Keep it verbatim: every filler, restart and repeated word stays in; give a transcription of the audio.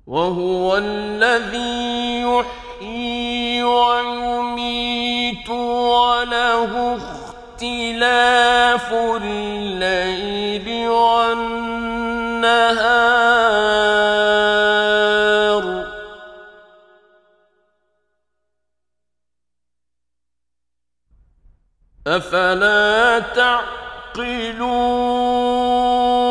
وهو الذي يحيي ويميت وله اختلاف الليل والنهار أفلا تعقلون